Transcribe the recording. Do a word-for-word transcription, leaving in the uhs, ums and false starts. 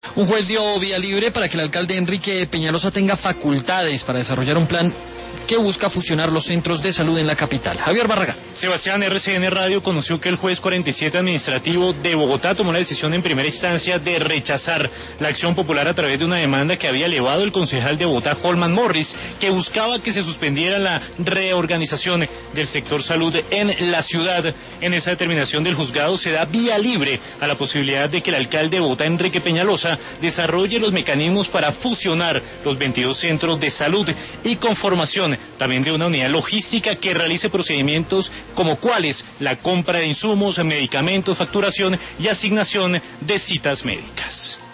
Un juez dio vía libre para que el alcalde Enrique Peñalosa tenga facultades para desarrollar un plan que busca fusionar los centros de salud en la capital. Javier Barragán. Sebastián, R C N Radio conoció que el juez cuarenta y siete administrativo de Bogotá tomó la decisión en primera instancia de rechazar la acción popular a través de una demanda que había elevado el concejal de Bogotá, Holman Morris, que buscaba que se suspendiera la reorganización del sector salud en la ciudad. En esa determinación del juzgado se da vía libre a la posibilidad de que el alcalde de Bogotá, Enrique Peñalosa, desarrolle los mecanismos para fusionar los veintidós centros de salud y conformación también de una unidad logística que realice procedimientos como cuáles la compra de insumos, medicamentos, facturación y asignación de citas médicas.